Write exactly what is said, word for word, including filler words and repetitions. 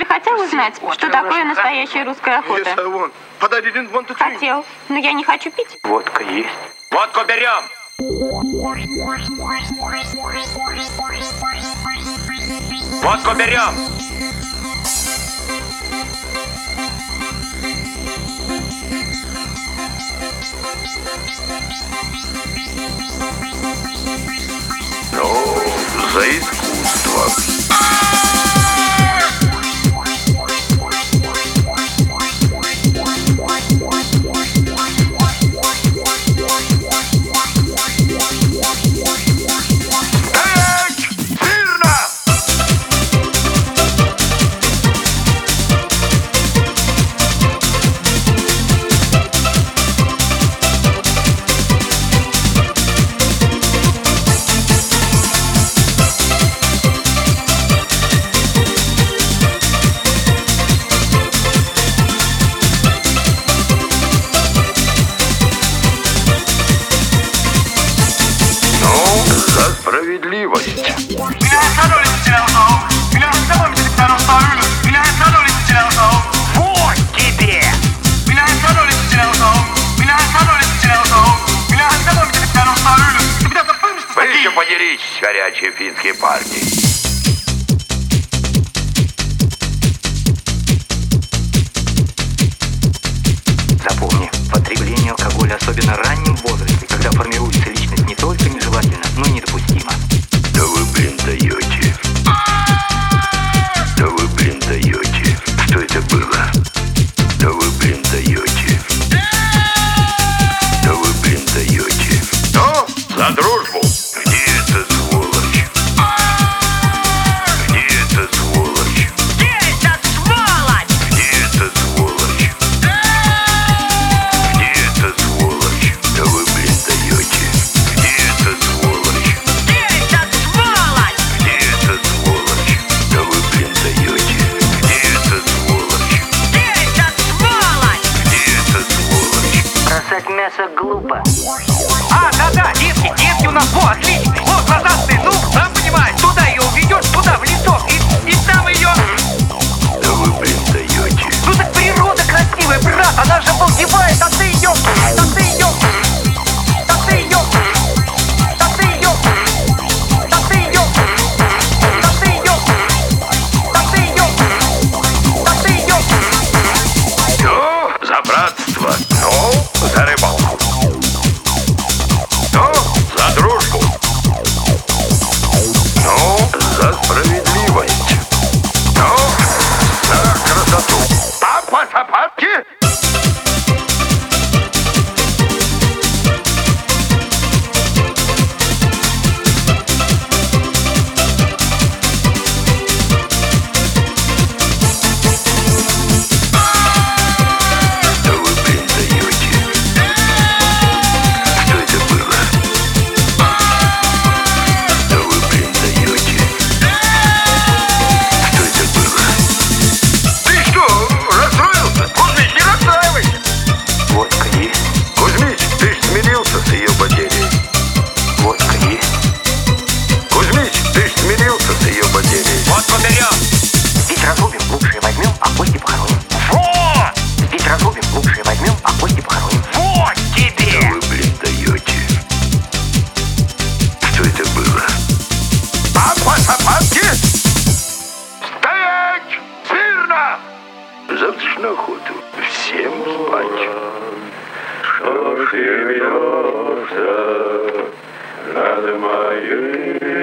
же хотел узнать, что такое настоящая русская охота? Хотел, но я не хочу пить. Водка есть. Водку берем! Водку берем! Ну, за искусство. Справедливость. Вот тебе! Вы еще поделитесь, горячие финские парни. Запомни, потребление алкоголя, особенно в раннем возрасте, когда формируется личность, не только нежелательно, но и недопустимо. Да вы, блин, даете. Да вы, блин, даете. Что это было? Да вы, блин, даете. Да вы, блин, даете. Ну, за дружбу. Где эта сволочь? Где эта сволочь? Где эта сволочь? Где эта сволочь? Где эта сволочь? Да вы, блин, даете. Где эта сволочь? Где эта сволочь? Где эта сволочь? Да вы, блин, даете. Где эта сволочь? Где эта сволочь? Где эта сволочь? Бросать мясо глупо. А, да-да, детки, детки у нас, во, отлично. Вот, глазастый, ну, сам понимаешь, туда ее уведешь, туда, в лесок, и, и там ее... Да вы, блин, даете. Ну так природа красивая, брат, она же обалдевает, а ты ее... А ты ее... А ты ее... А ты ее... А ты ее... А ты ее... А ты ее... А ты ее... Ну, за братство. Ну, за рыбалку. Ну, за дружбу. Ну, за справедливость. Ну, за красоту. Папа, сапатки. Да вы, блин, даете. Что это было? Да вы, блин, даете. Что это было? Ты что, расстроился? Кузьмич, не расстраивайся. Водка есть. Кузьмич, ты ж смирился с ее потерей. Водка есть. Кузьмич, ты ж смирился с ее потерей. Водку берем! Ведь разрубим, лучшее возьмем, а кости похороним. Вот! Ведь разрубим, лучшее возьмем, а кости похороним. Вот Да тебе! вы, блин, даете. Что это было? Папа, сапатки! Стоять! Смирно! Завтра на охоту. Всем спать. Что шевелется над моей